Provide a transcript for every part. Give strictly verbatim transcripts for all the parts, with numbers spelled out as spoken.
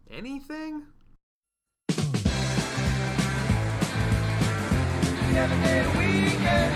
anything? Seven-day weekend.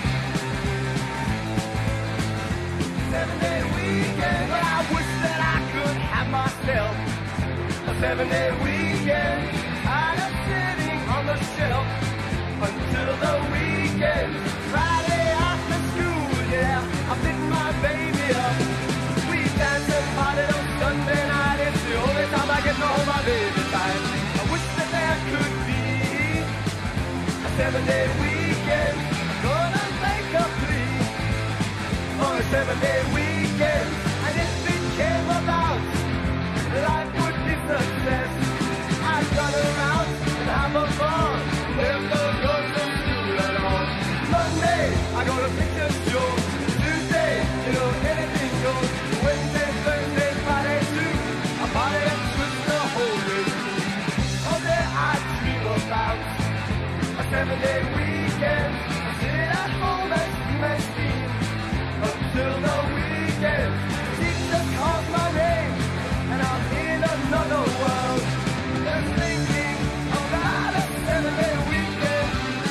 Seven-day weekend. But I wish that I could have myself a seven-day weekend. Tired of sitting on the shelf until the weekend. Friday after school, yeah, I picked my baby up. We danced and partied on Sunday night. It's the only time I get to hold my baby tight. I wish that there could be a seven-day weekend. Gonna make a plea for a seven-day weekend. And if it came about, life would be success. I'd run around and have a fun. Never go to school at all. Monday, I go to picture show. Tuesday, you know, anything goes. Wednesday, Thursday, Friday too. I party and twist the whole day through. All day I dream about a seven-day weekend. I sit at home and steam and steam until the weekend. Teacher calls my name and I'm in another world. Just thinking about a seven-day weekend.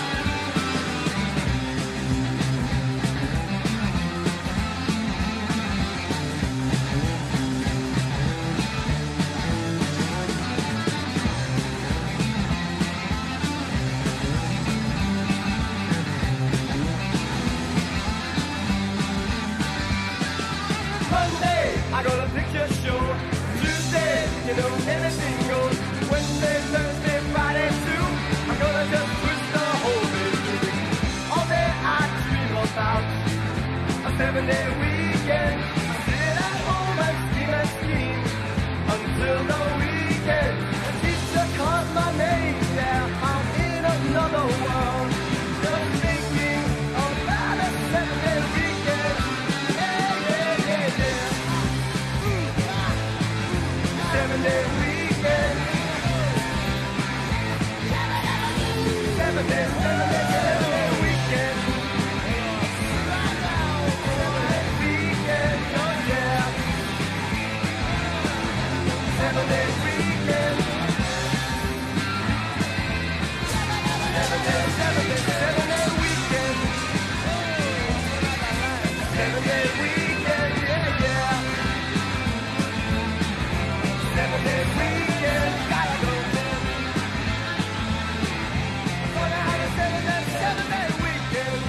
Monday, I go to picture show. Tuesday, you know, anything goes. Wednesday, Thursday, Friday too. I'm gonna just twist the whole day through. All day I dream about a seven-day weekend. I sit at home and steam and steam until the weekend. The teacher calls my name, yeah, I'm in another world. Just thinking about a seven-day weekend. Yeah, yeah, yeah, yeah. Seven-day weekend. Seven-day, seven-day, seven-day weekend. Seven-day weekend, oh yeah. Seven-day weekend. Seven-day, seven-day, seven-day weekend. Seven-day weekend, yeah, yeah. Seven-day weekend, gotta go. Gonna have a seven-day, seven-day weekend.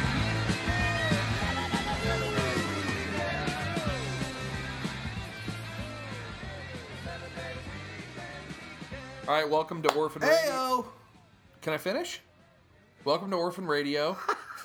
All right, welcome to Orphan Radio. Heyo! Can I finish? Welcome to Orphan Radio.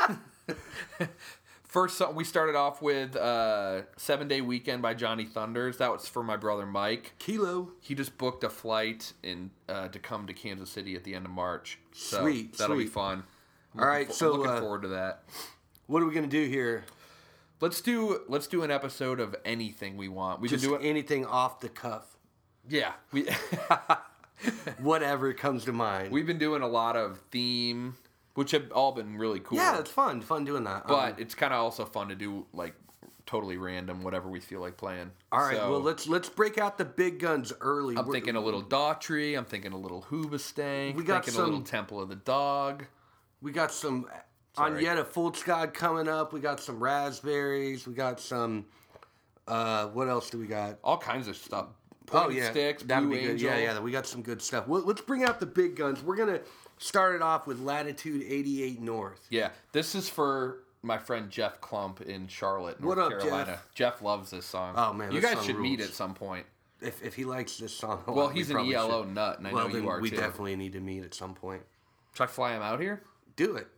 First song, we started off with uh, Seven Day Weekend by Johnny Thunders. That was for my brother Mike. Kilo. He just booked a flight in uh, to come to Kansas City at the end of March. So Sweet, that'll be sweet. fun. I'm All looking right, fo- so, I'm looking uh, forward to that. What are we gonna do here? Let's do let's do an episode of anything we want. We Just can do it. anything off the cuff, Yeah, we whatever comes to mind. we've been doing a lot of theme, which have all been really cool. yeah, it's fun, fun doing that. But Um, it's kind of also fun to do like totally random, whatever we feel like playing. all right, So, well let's let's break out the big guns early. I'm We're- thinking a little Daughtry. I'm thinking a little Hoobastank. We got thinking a little some- Temple of the Dog. We got some Sorry. Agneta Fultzgod coming up. We got some raspberries. We got some. Uh, what else do we got? All kinds of stuff. Oh Pointed yeah, Sticks, that'd Blue be good. Angel. Yeah, yeah, we got some good stuff. Well, let's bring out the big guns. We're gonna start it off with Latitude eighty-eight North. Yeah, this is for my friend Jeff Klump in Charlotte, North What up, Carolina. Jeff? loves this song. Oh, man, you this guys song should meet rules. at some point. If if he likes this song, a Well, lot, we he's an probably E L O should. nut, and I Well, know then you are we too. definitely need to meet at some point. Should I fly him out here? Do it.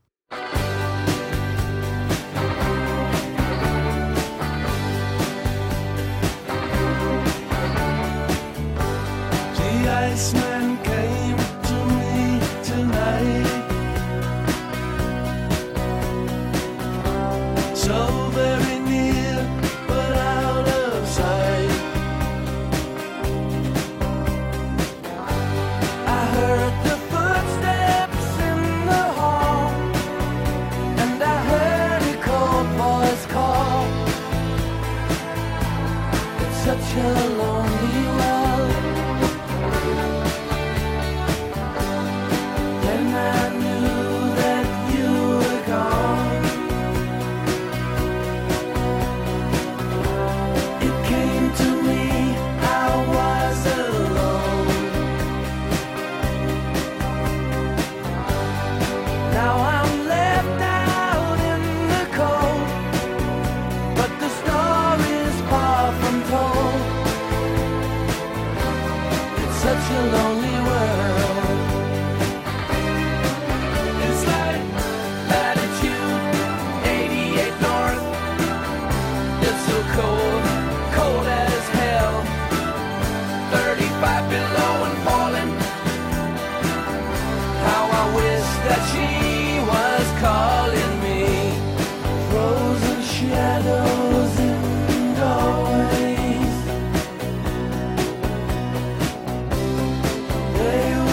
The Iceman came to me tonight, so very near but out of sight. I heard the footsteps in the hall, and I heard a cold voice call. It's such a lonely world such a lonely world. It's like latitude eighty-eight north. It's so cold, cold as hell. thirty-five below and falling. How I wish that she was calling me. Frozen shadows in doorways. They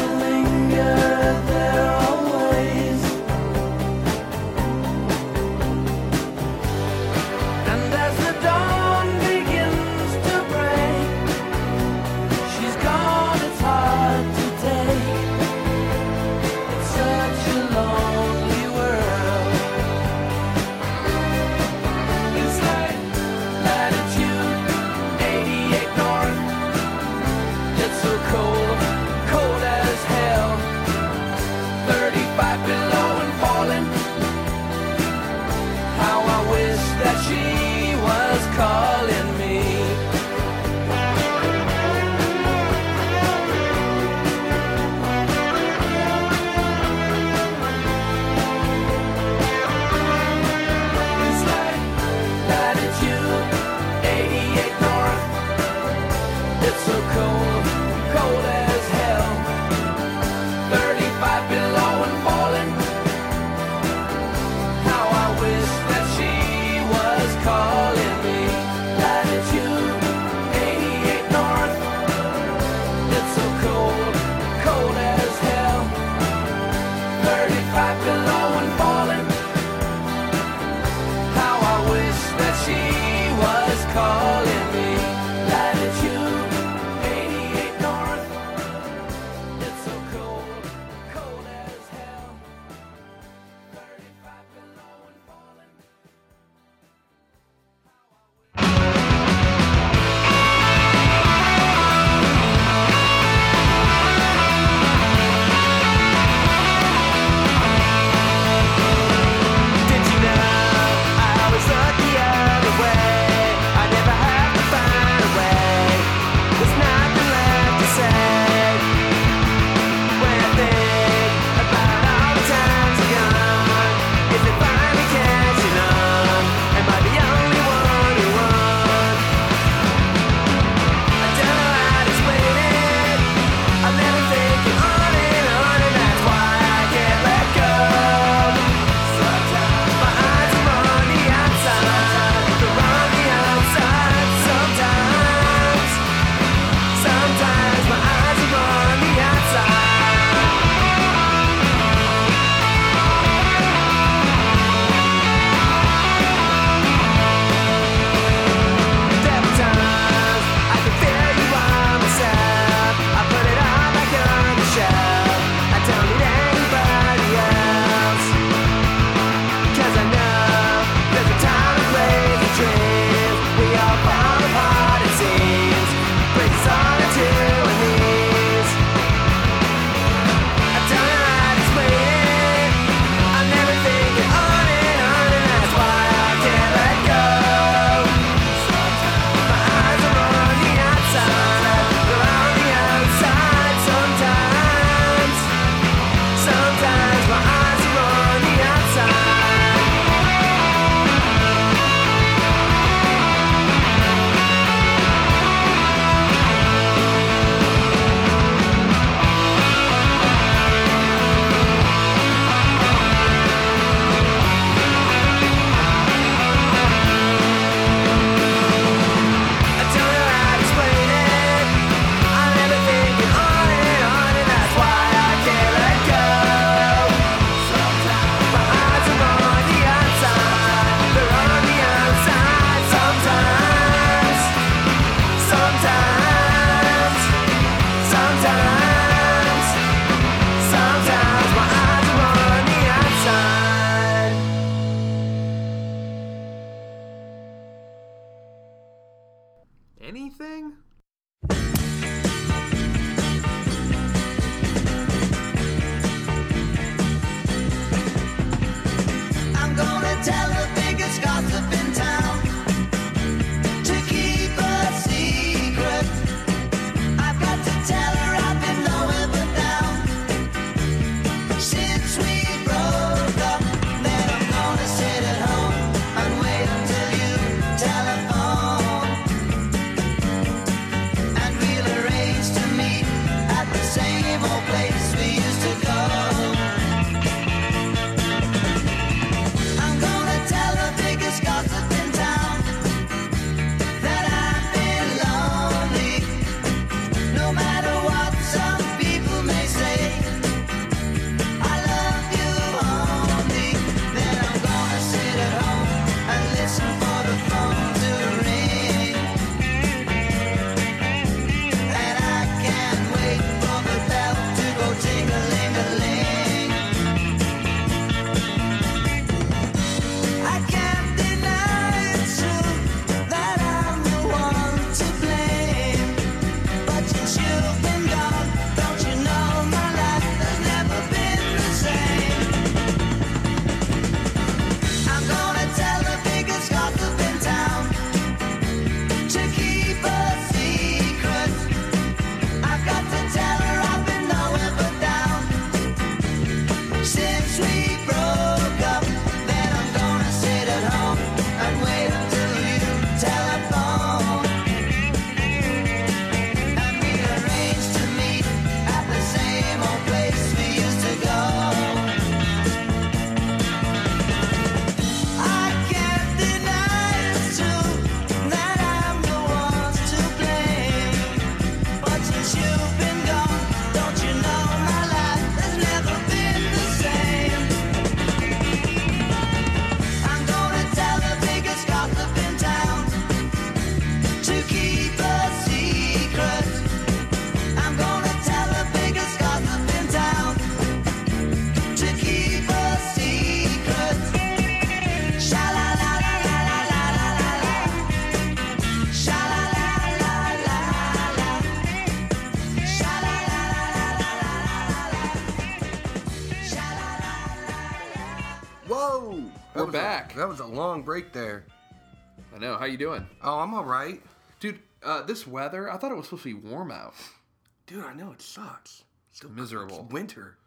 was a- back. that was a long break there. I know. How you doing? Oh, I'm all right. Dude, uh, this weather, I thought it was supposed to be warm out. Dude, I know it sucks. It's still miserable. It's winter.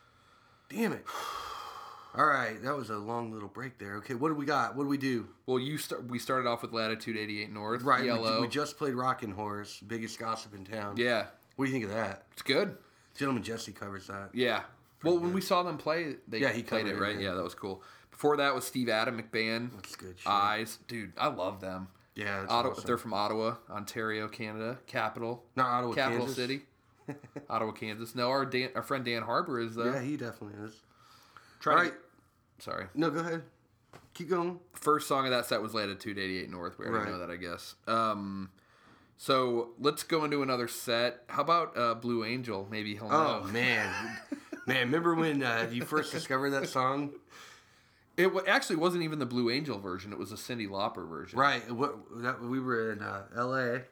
Damn it. All right, that was a long little break there. Okay, what do we got? What do we do? Well, you start. We started off with Latitude eighty-eight North. Right, we, Yellow. we just played Rockin' Horse, biggest gossip in town. Yeah, What do you think of that? it's good. Gentleman Jesse covers that. Yeah. Well, when we saw them play, they Yeah, he played covered it, it, right? yeah. Yeah, that was cool. Before that was Steve Adam McBand. That's good shit. Eyes. Dude, I love them. Yeah, that's Ottawa, awesome. They're from Ottawa, Ontario, Canada. Capital. Not Ottawa, Capital Kansas? City. Ottawa, Kansas. No, our Dan, our friend Dan Harbour is, uh, Yeah, he definitely is. trying All to right. get- Sorry. No, go ahead. Keep going. First song of that set was Latitude eighty-eight North. We already Right. know that, I guess. Um, so let's go into another set. How about uh, Blue Angel? Maybe he'll know. Oh, man. Man, remember when uh, you first discovered that song? It w- actually wasn't even the Blue Angel version. It was a Cyndi Lauper version. Right. What, that, we were in uh, L A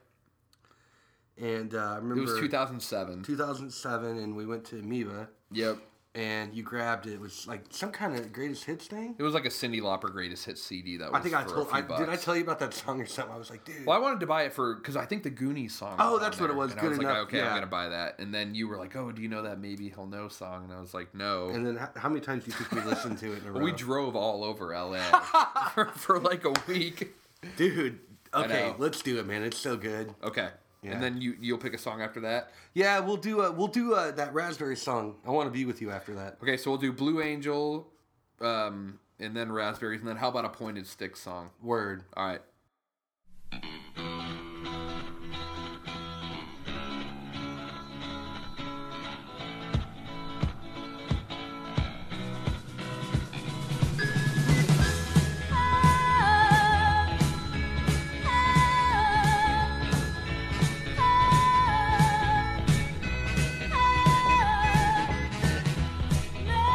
And uh, I remember It was two thousand seven. two thousand seven, and we went to Amoeba, Yep. and you grabbed it. It was like some kind of greatest hits thing. It was like a Cyndi Lauper greatest hits C D that was I think I for told. a few I, bucks. did I tell you about that song or something? I was like, dude. Well, I wanted to buy it for because I think the Goonies song. Oh, was that's on what it there, was. And I Good was like, enough, okay, yeah. I'm gonna buy that. And then you were like, oh, do you know that Maybe He'll Know song? And I was like, no. And then how, how many times do you think we listened to it in a row? we drove all over L A for, for like a week. Dude. Okay, know. let's do it, man. It's so good. Okay. Yeah. And then you you'll pick a song after that. Yeah, we'll do. Uh, we'll do uh, that Raspberry song. I want to be with you after that. Okay, so we'll do Blue Angel, um, and then Raspberries, and then how about a Pointed Stick song? Word. All right.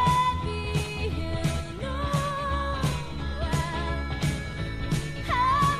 Hey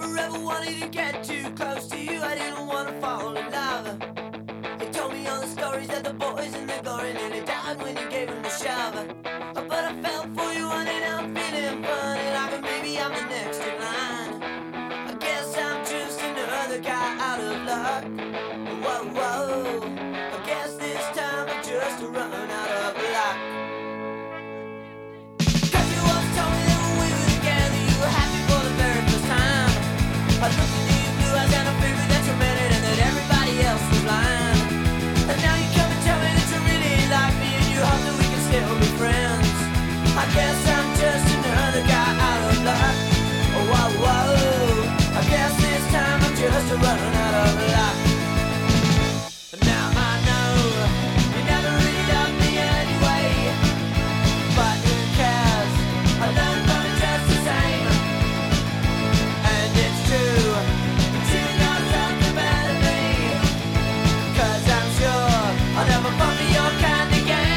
never ever wanted to get too close to you. I didn't want to fall in love. They told me all the stories that the boys in the glory nearly died when you gave them the shove. But I fell for you, honey, and I'm feeling funny, like maybe I'm the next in line. I guess I'm just another guy out of luck. Whoa, whoa. I guess this time I'm just run out of luck. Cause you always told me that when we were together, you were happy for the very first time. I looked into your blue eyes and I figured that you meant it and that everybody else was lying. And now you come and tell me that you really like me and you hope that we can still be friends. I guess I'm just another guy out of luck. Whoa, whoa. I guess this time I'm just running out of luck. Now I know you never really loved me anyway, but who cares? I learned from it just the same. And it's true, you know something better than me, cause I'm sure I'll never fall for your kind again.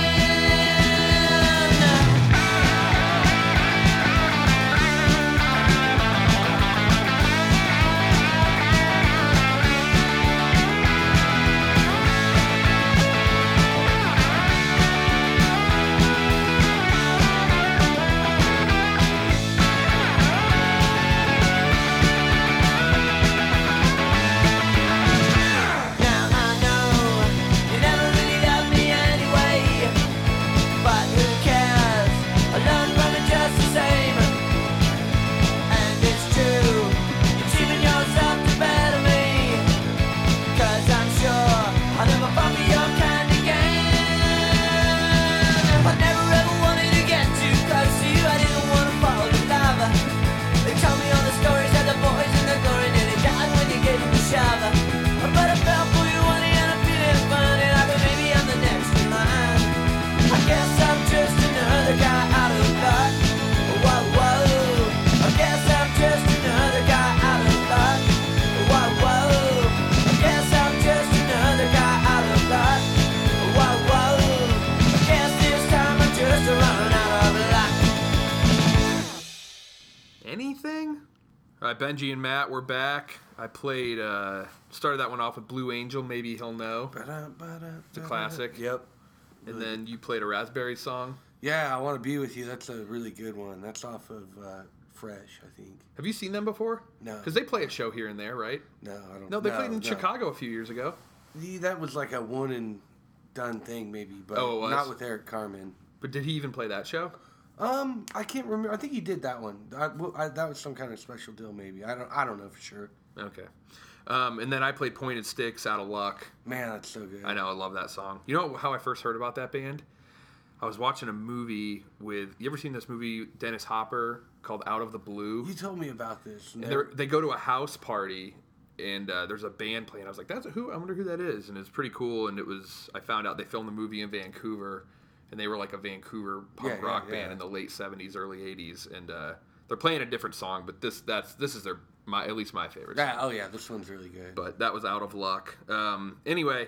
All right, Benji and Matt, we're back. I played, uh, started that one off with Blue Angel, Maybe He'll Know. It's a classic. Yep. And then you played a Raspberry song. Yeah, I Want to Be With You. That's a really good one. That's off of uh, Fresh, I think. Have you seen them before? No. Because they play a show here and there, right? No, I don't No, they no, played in no. Chicago a few years ago. Yeah, that was like a one and done thing, maybe, but Oh, it was? not with Eric Carmen. But did he even play that show? Um, I can't remember. I think he did that one. I, well, I, that was some kind of special deal, maybe. I don't. I don't know for sure. Okay. Um, and then I played Pointed Sticks, Out of Luck. Man, that's so good. I know, I love that song. You know how I first heard about that band? I was watching a movie with. You ever seen this movie, Dennis Hopper, called Out of the Blue? You told me about this. And they're- they go to a house party, and uh, there's a band playing. I was like, "That's a who? I wonder who that is." And it's pretty cool. And it was. I found out they filmed the movie in Vancouver, and they were like a Vancouver punk Yeah, yeah, rock yeah. band in the late seventies, early eighties. And uh, they're playing a different song, but this that's this is their my at least my favorite. Yeah, song. oh yeah, this one's really good. But that was Out of Luck. Um, anyway,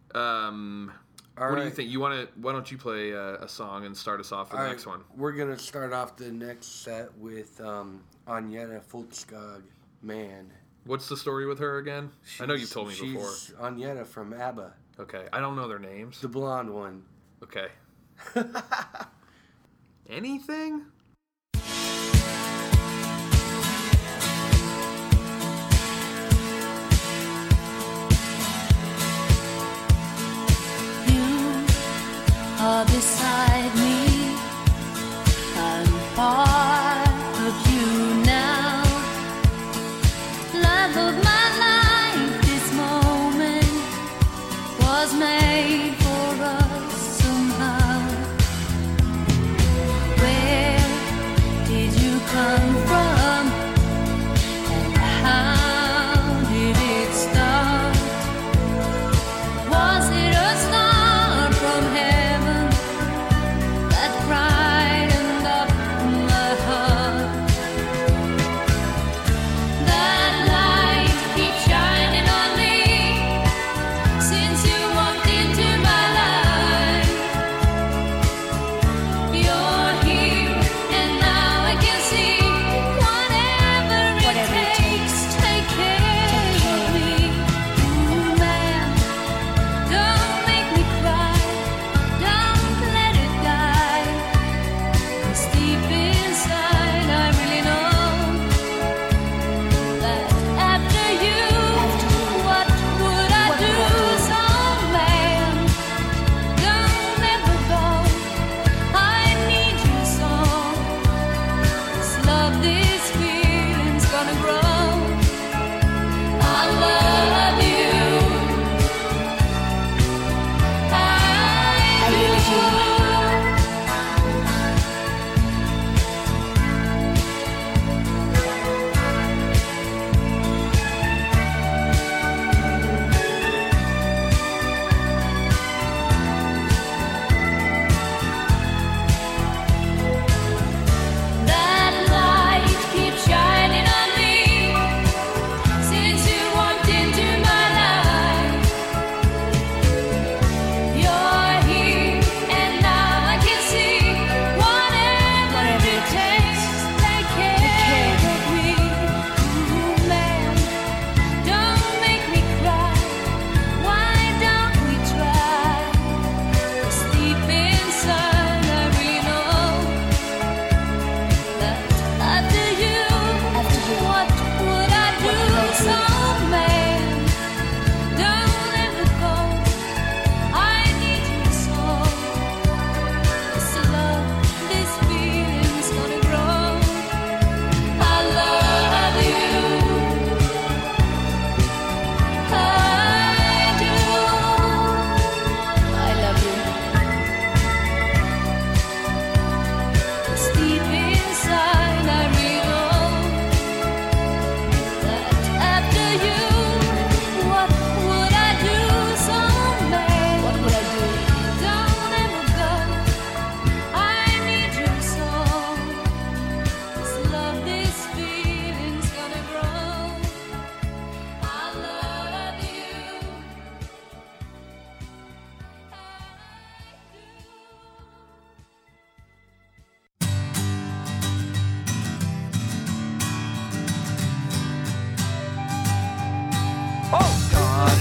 um, All what do you right. think? You want to? Why don't you play uh, a song and start us off with All the right, next one? We're gonna start off the next set with um, Agneta Folkskog, Man. What's the story with her again? I know you've told me she's before. She's Agneta from ABBA, Okay, I don't know their names. the blonde one. Okay. Anything? You are beside me. I'm part of you now. Love of my life, this moment was made for us somehow. Where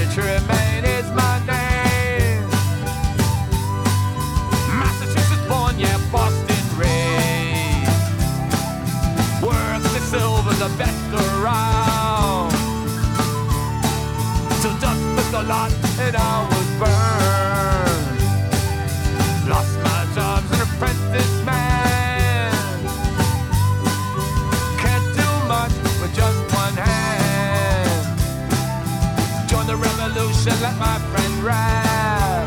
to remain is my name. Massachusetts born, yeah, Boston raised. Worth the silver, the best around. Till dust was the lot and I was burned. Lost my job as an apprentice man. Can't do much with just one hand. Join the revolution, let my friend rap.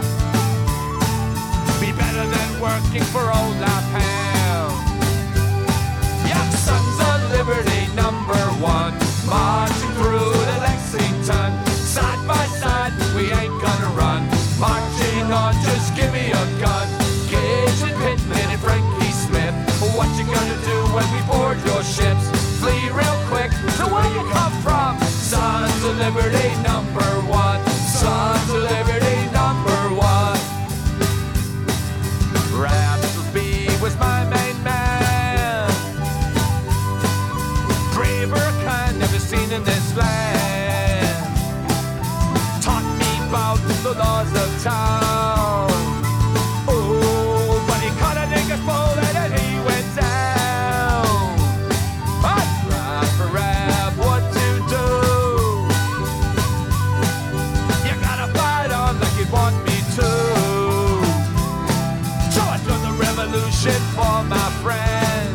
Be better than working for old Lapham. Yeah, sons of liberty, number one. Marching through to Lexington. Side by side, we ain't gonna run. Marching on, just give me a gun. Gage and Pittman and Frankie Smith. What you gonna do when we board your ships? Flee real quick to where you come from. Sons of liberty, number one. Sons of liberty, number one. Rafflesby was my main man. Braver kind never seen in this land. Taught me about the laws of town. Oh, but he caught a nigger's bullet and he went down. I tried for rap what to do. You gotta fight on like you want me to. So I joined the revolution for my friend.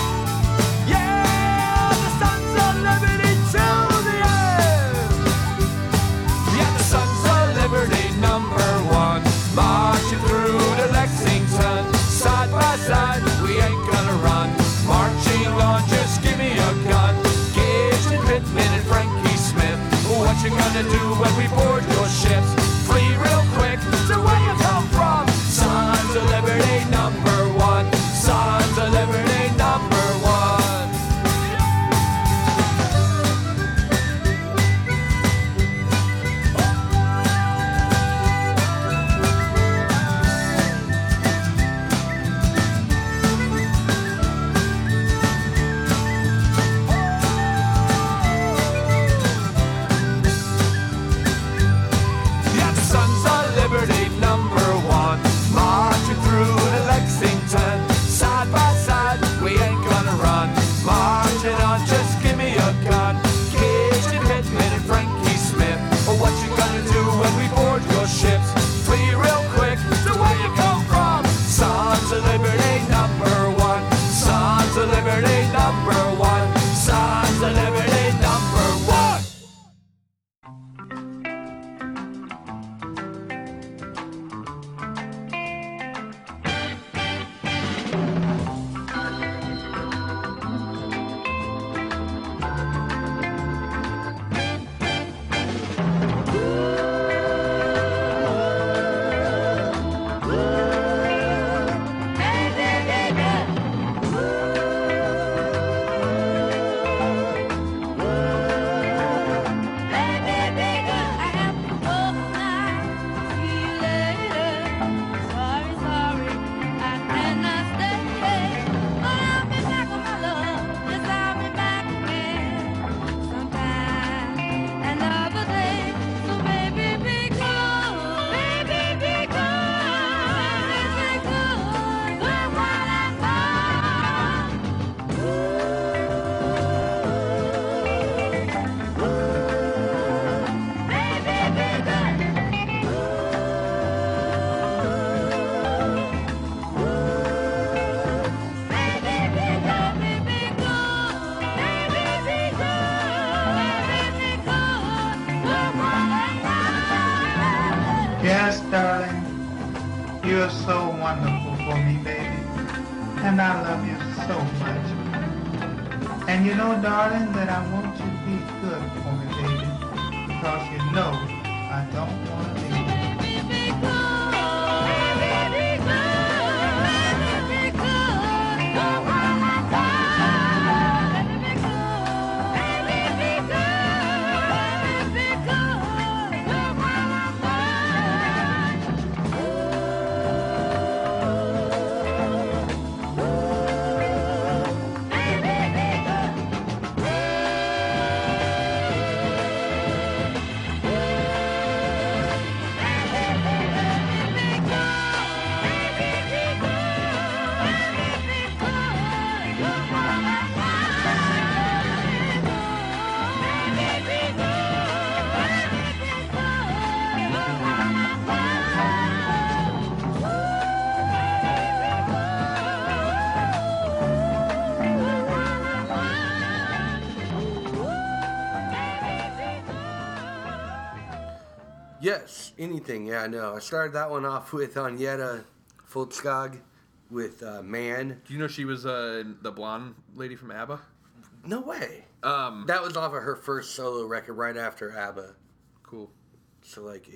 Yeah, the sons of liberty till the end. Yeah, the sons of liberty, number one. Marching through to Lexington. Side by side, we ain't gonna run. Marching on, just give me a gun. Gage and Pittman and Frankie Smith. What you gonna do when we board your ships? Flee real quick to where you come from. Sons of liberty, number one. Sons of liberty, number one. Yeah, the sons of liberty, number one. Marching through to Lexington. Side by side, we ain't gonna run. Marching on, just give me a gun. Gage and Pittman and Frankie Smith. What you gonna do when we board your ships? Flee real quick to where you come from. Sons of liberty, number one. Sons of liberty, number one. Sons of liberty, number one. Yes, darling, you're so wonderful for me, baby, and I love you so much. And you know, darling, that I want you to be good for me, baby, because you know I don't want to leave you. Baby, Yes, anything. Yeah, I know. I started that one off with Agneta Foltskog with uh, Man. Do you know she was uh, the blonde lady from ABBA? No way. Um, That was off of her first solo record right after ABBA. cool. So like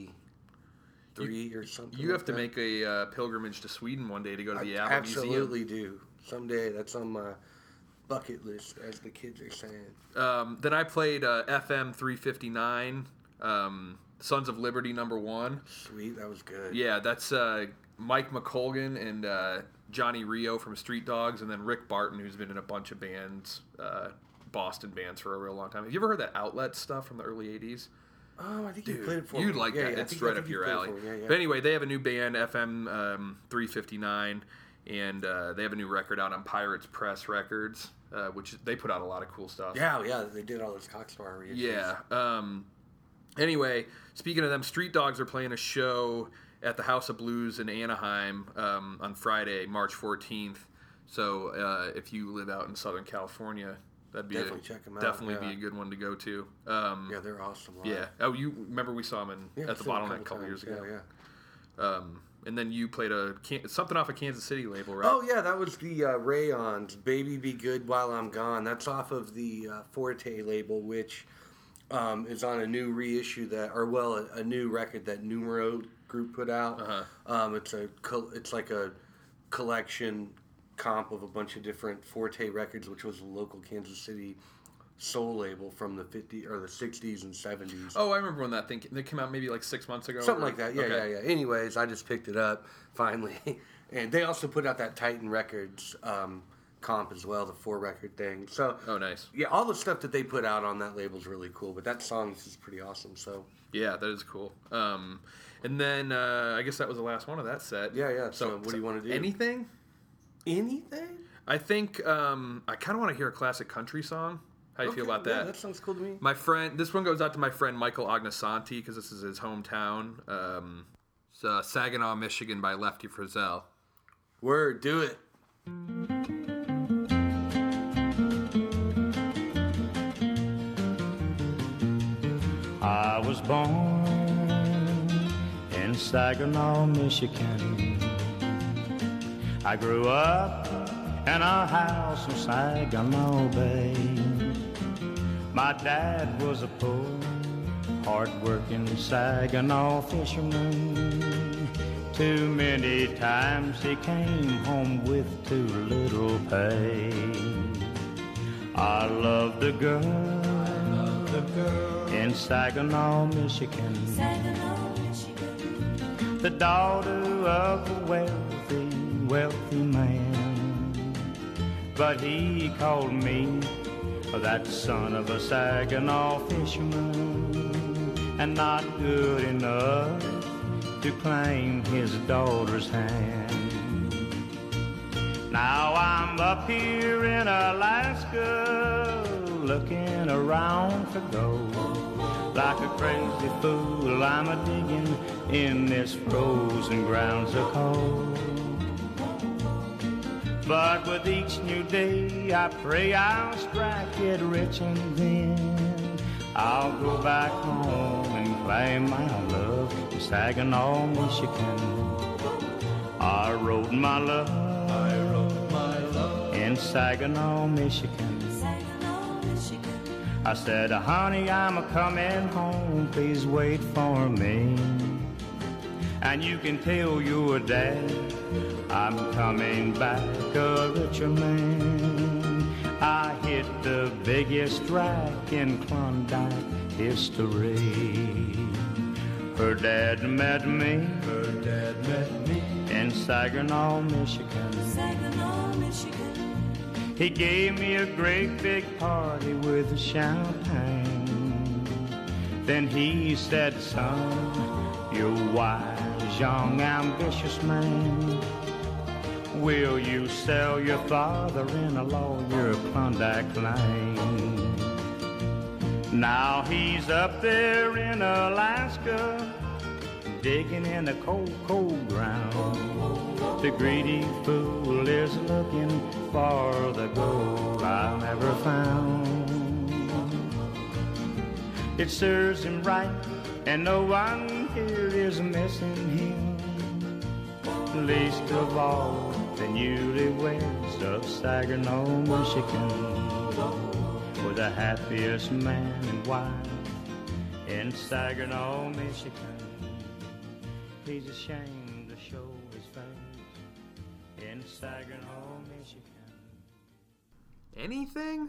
eighty-three or something. You like have to that. make a uh, pilgrimage to Sweden one day to go to the I ABBA museum. absolutely do. Someday. That's on my bucket list, as the kids are saying. Um, then I played uh, F M three fifty-nine, um, Sons of Liberty number one. Sweet, that was good. Yeah, that's uh, Mike McColgan and uh, Johnny Rio from Street Dogs, and then Rick Barton, who's been in a bunch of bands, uh, Boston bands for a real long time. Have you ever heard that Outlet stuff from the early eighties? Oh, I think Dude, you played it for me. you'd like Yeah, that. yeah, I It's think- I right think up you your played it alley. for me. Yeah, yeah. But anyway, they have a new band, F M um, three fifty-nine, and uh, they have a new record out on Pirates Press Records, uh, which they put out a lot of cool stuff. Yeah, yeah, they did all those Cockstar reissues. Yeah. Um, anyway, speaking of them, Street Dogs are playing a show at the House of Blues in Anaheim um, on Friday, March fourteenth. So uh, if you live out in Southern California, that'd be Definitely a, check 'em out, definitely yeah. be a good one to go to. Um, Yeah, they're awesome. live. yeah. Oh, you remember we saw them in, Yeah, at I've the seen them Bottleneck a couple times. years ago. Yeah, yeah. Um, and then you played a Can- something off a Kansas City label, right? Oh yeah, that was the uh, Rayons, "Baby Be Good While I'm Gone." That's off of the uh, Forte label, which um, is on a new reissue that, or well, a, a new record that Numero Group put out. Uh-huh. Um, it's a col- it's like a collection comp of a bunch of different Forte records, which was a local Kansas City soul label from the fifties or the sixties and seventies. Oh, I remember when that thing they came out maybe like six months ago. Something or- like that. Yeah, okay. yeah, yeah. Anyways, I just picked it up finally, and they also put out that Titan Records um, comp as well, the four record thing. So, Oh, nice. yeah, all the stuff that they put out on that label is really cool. But that song is pretty awesome. So, Yeah, that is cool. Um, and then uh, I guess that was the last one of that set. yeah, yeah. So, what do you want to do? Anything? Anything? I think um, I kind of want to hear a classic country song. How do you feel Okay, about yeah, that? that sounds cool to me. My friend, this one goes out to my friend Michael Agnasanti because this is his hometown. Um, it's uh, Saginaw, Michigan by Lefty Frizzell. Word, do it. I was born in Saginaw, Michigan. I grew up in a house in Saginaw Bay. My dad was a poor, hard-working Saginaw fisherman. Too many times he came home with too little pay. I loved a girl in Saginaw, Michigan, the daughter of a wealthy, wealthy man. But he called me that son of a Saginaw fisherman, and not good enough to claim his daughter's hand. Now I'm up here in Alaska, looking around for gold. Like a crazy fool, I'm a digging in this frozen ground so cold. But with each new day, I pray I'll strike it rich, and then I'll go back home and claim my love in Saginaw, Michigan. I wrote my love, I wrote my love in Saginaw, Michigan. I said, honey, I'm a-coming home, please wait for me. And you can tell your dad I'm coming back a richer man. I hit the biggest strike in Klondike history. Her dad met me, her dad met me in Saginaw, Michigan. Saginaw, Michigan. He gave me a great big party with champagne. Then he said, son, you're wise, young, ambitious man. Will you sell your father-in-law your Klondike claim? Now he's up there in Alaska, digging in the cold, cold ground. The greedy fool is looking for the gold I never found. It serves him right and no one here is missing him. Least of all the newlyweds of Saginaw, Michigan, were the happiest man and wife in Saginaw, Michigan. He's ashamed to show his face in Saginaw, Michigan. Anything?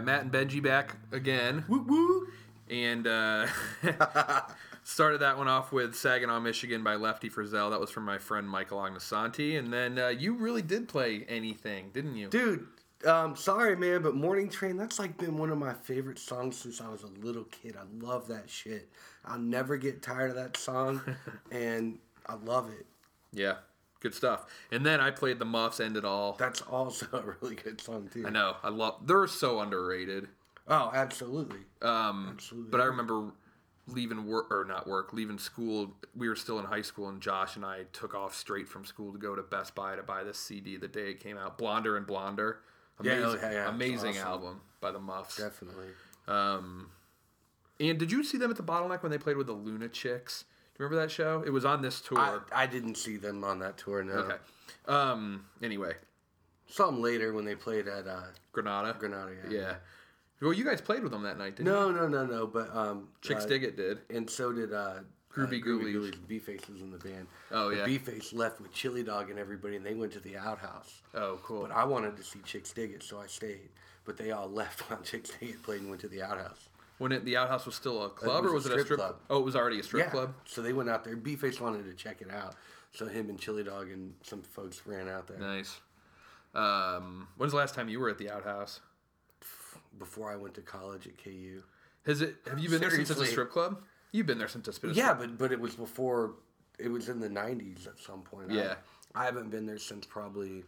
Matt and Benji back again. Woo woo. And uh, started that one off with Saginaw, Michigan by Lefty Frizzell. That was from my friend Michael Agnasanti. And then uh, you really did play Anything, didn't you? Dude, um, sorry, man, but Morning Train, that's like been one of my favorite songs since I was a little kid. I love that shit. I'll never get tired of that song, and I love it. Yeah, good stuff. And then I played The Muffs, End It All. That's also a really good song, too. I know. I love. They're so underrated. Oh, absolutely. Um, Absolutely. But I remember leaving work, or not work, leaving school. We were still in high school, and Josh and I took off straight from school to go to Best Buy to buy this C D the day it came out. Blonder and Blonder. Amazing, Yeah, oh, yeah, yeah. amazing Awesome. album by the Muffs. Definitely. Um, and did you see them at the Bottleneck when they played with the Luna Chicks? Do you remember that show? It was on this tour. I, I didn't see them on that tour, no. Okay. Um, anyway, Saw them later when they played at uh, Granada. Granada, yeah. Yeah. Well, you guys played with them that night, didn't you? No, no, no, no, but... Um, Chicks uh, Dig It did. And so did uh, Groovy uh, Ghoulies. B-Face was in the band. Oh, But yeah. B-Face left with Chili Dog and everybody, and they went to the outhouse. Oh, cool. But I wanted to see Chicks Dig It, so I stayed. But they all left while Chicks Dig It played and went to the outhouse. When it, the outhouse was still a club, was or was a it a strip strip club. Oh, it was already a strip yeah. club. So they went out there. B-Face wanted to check it out. So him and Chili Dog and some folks ran out there. Nice. Um, when's the last time you were at the outhouse? Before I went to college at K U. Has it? Have you been there since it's a Seriously. strip club? You've been there since it's been a Yeah, strip. but but it was before. It was in the nineties at some point. Yeah. I, I haven't been there since probably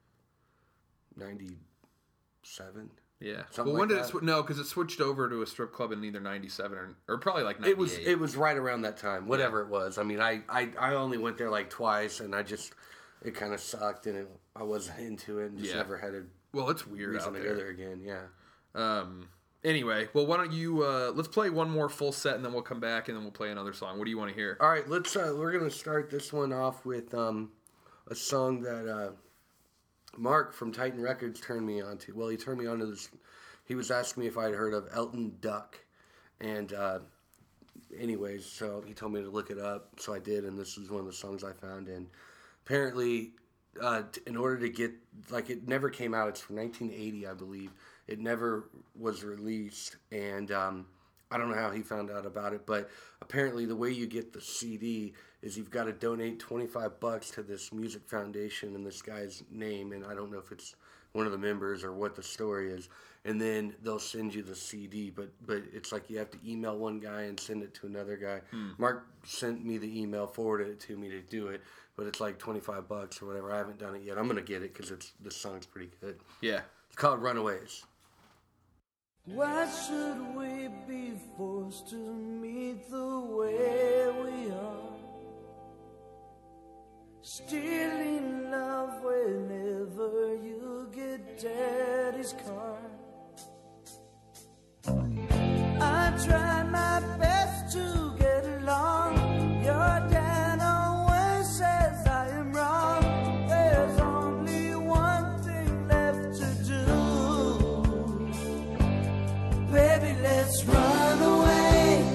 ninety-seven. Yeah. Something well, when like did it? that. Sw- no, because it switched over to a strip club in either ninety-seven or, or probably like ninety-eight. It was it was right around that time, whatever it was. I mean, I, I, I only went there like twice, and I just it kind of sucked, and it, I wasn't into it, and just Yeah. never had a well, it's weird reason out to there. go there again. Yeah. Um. Anyway, well, why don't you uh, let's play one more full set, and then we'll come back, and then we'll play another song. What do you want to hear? All right, let's. Uh, we're gonna start this one off with um, a song that uh, Mark from Titan Records turned me on to. Well, he turned me on to this. He was asking me if I'd heard of Elton Duck, and uh, anyways, so he told me to look it up, so I did, and this is one of the songs I found. And apparently, uh, t- in order to get like it never came out. It's from nineteen eighty, I believe. It never was released, and um, I don't know how he found out about it, but apparently the way you get the C D is you've got to donate twenty-five bucks to this music foundation in this guy's name, and I don't know if it's one of the members or what the story is, and then they'll send you the C D, but but it's like you have to email one guy and send it to another guy. Mark sent me the email, forwarded it to me to do it, but it's like twenty-five bucks or whatever. I haven't done it yet. I'm going to get it because it's this song's pretty good. Yeah. It's called Runaways. Why should we be forced to meet the way we are? Stealing love whenever you get daddy's car. I try my best to get along. Your dad always says I am wrong. There's only one thing left to do. Baby, let's run away.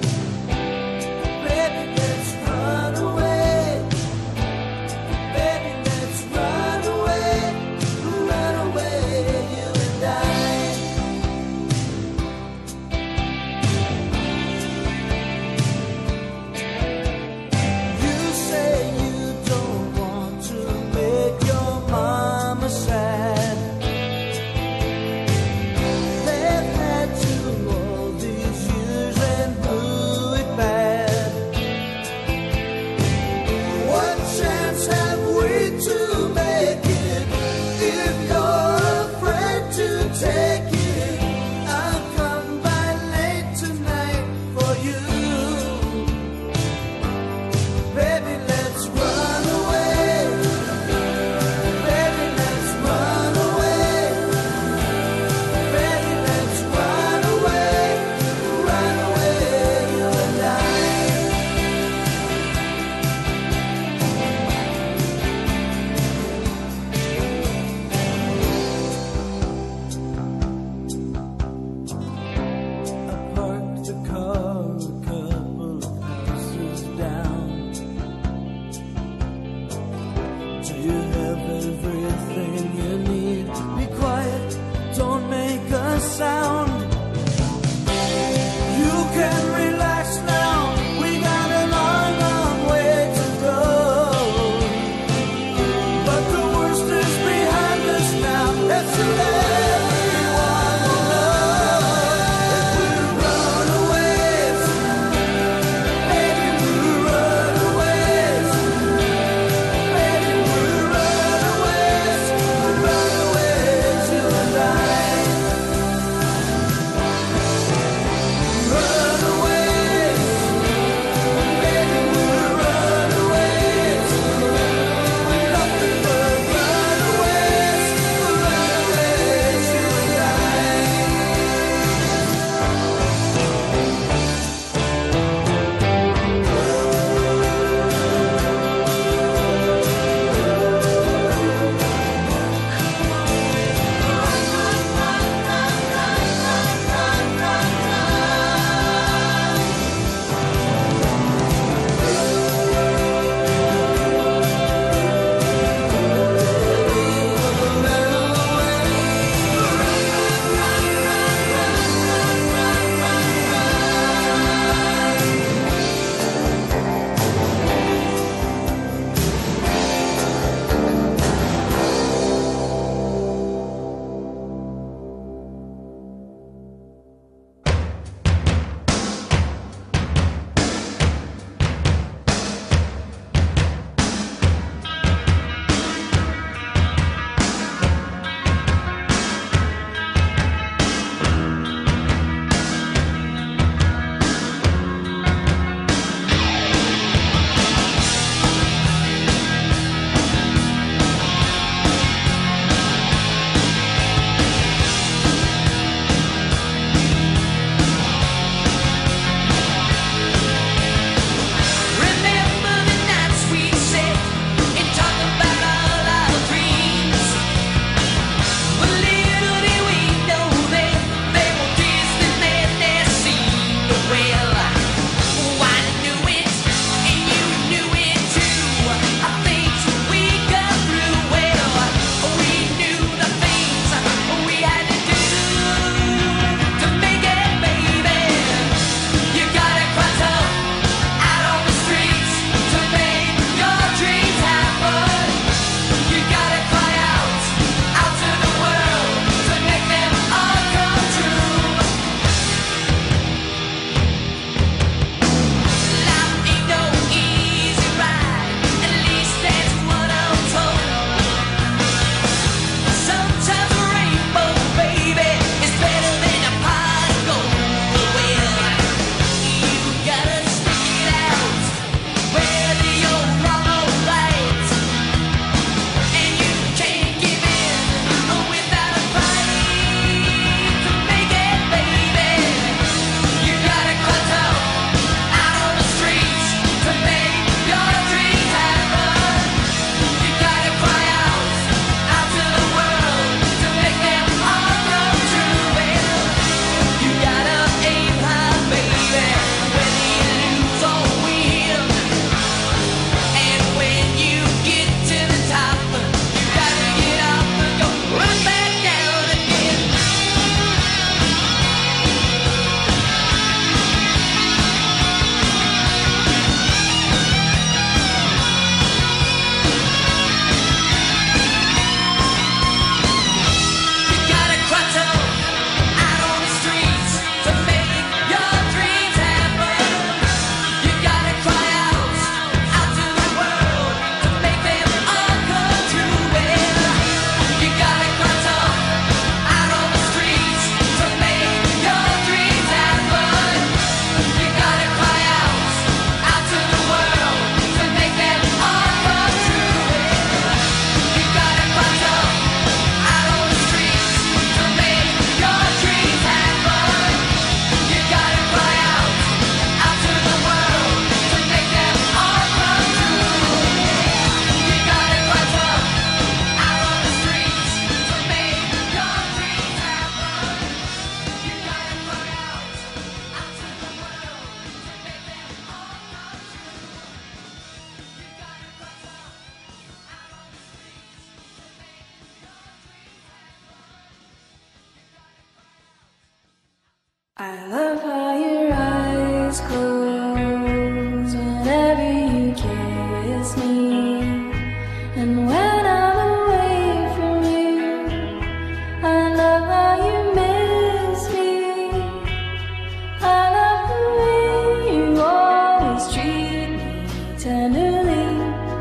I love how your eyes close whenever you kiss me. And when I'm away from you, I love how you miss me. I love the way you always treat me tenderly.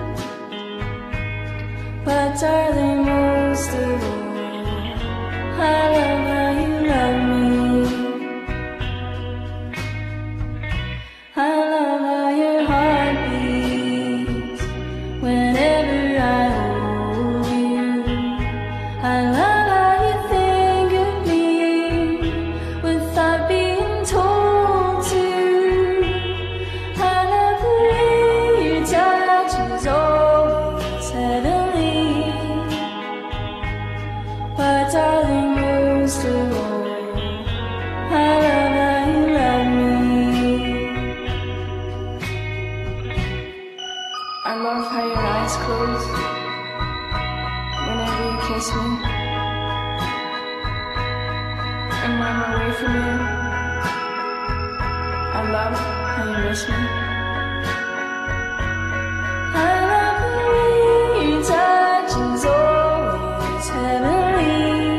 But darling, most of all, I love how you love me. I love how your heart beats whenever I hold you. I love how you think of me without being told to. I love the way your touch is always heavenly. But darling, most of all, I love how you love me. I love how your eyes close whenever you kiss me. And when I'm away from you, I love how you miss me. I love the way your touch is always heavenly.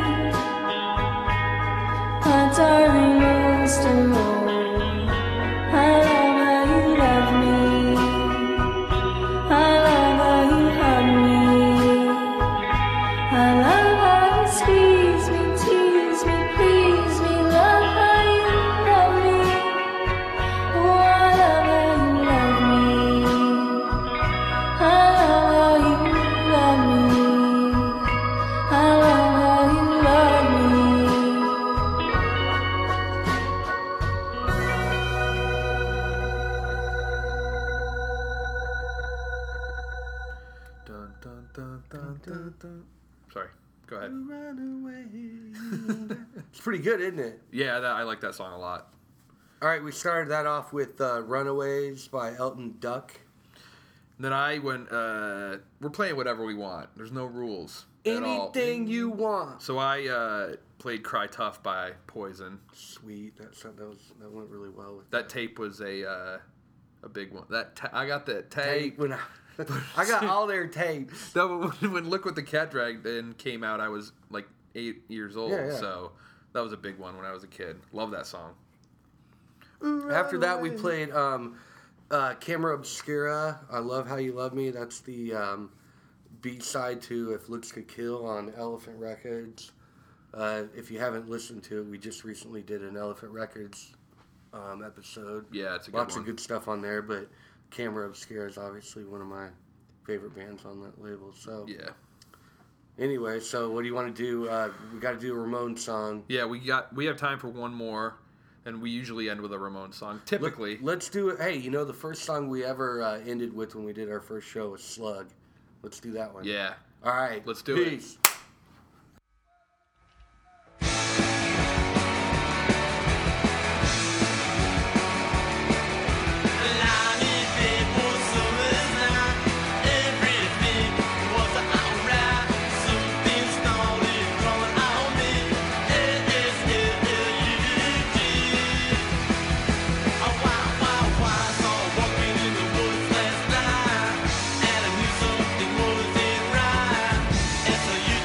But darling, most of all, I love how you love me. I love how you hug me. I love how you squeeze me, tease me, please me. Love how you love me. Oh, I love how you love me. I love how you love me. I love how you love me. Dun, dun, dun, dun, dun, dun. Sorry, go ahead. It's pretty good, isn't it? Yeah, that, I like that song a lot. All right, we started that off with uh, Runaways by Elton Duck. And then I went, uh, we're playing whatever we want. There's no rules at all. Anything you want. So I uh, played Cry Tough by Poison. Sweet. That, that, was, that went really well with That tape was a uh, a big one. That ta- I got that tape. tape. When I, I got all their tapes. No, but when, when Look What the Cat Dragged In came out, I was like eight years old. Yeah, yeah. So that was a big one when I was a kid. Love that song. After that, we played um, uh, Camera Obscura. I Love How You Love Me. That's the um, B-side to If Looks Could Kill on Elephant Records. Uh, if you haven't listened to it, we just recently did an Elephant Records um, episode. Yeah, it's a good Lots one. of good stuff on there, but Camera Obscura is obviously one of my favorite bands on that label. So Yeah. anyway, so what do you want to do? Uh, we got to do a Ramones song. Yeah, we got we have time for one more, and we usually end with a Ramones song. Typically. Let, us do it. Hey, you know the first song we ever uh, ended with when we did our first show was Slug. Let's do that one. Yeah. All right. Let's do Peace. it. Walking in the woods last night, and I knew something wasn't right.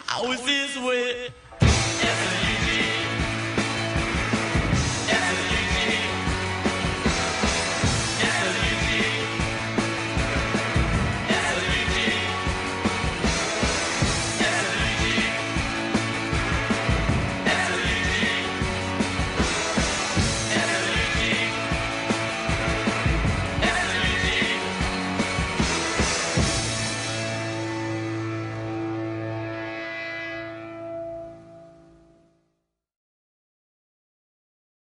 I was this way.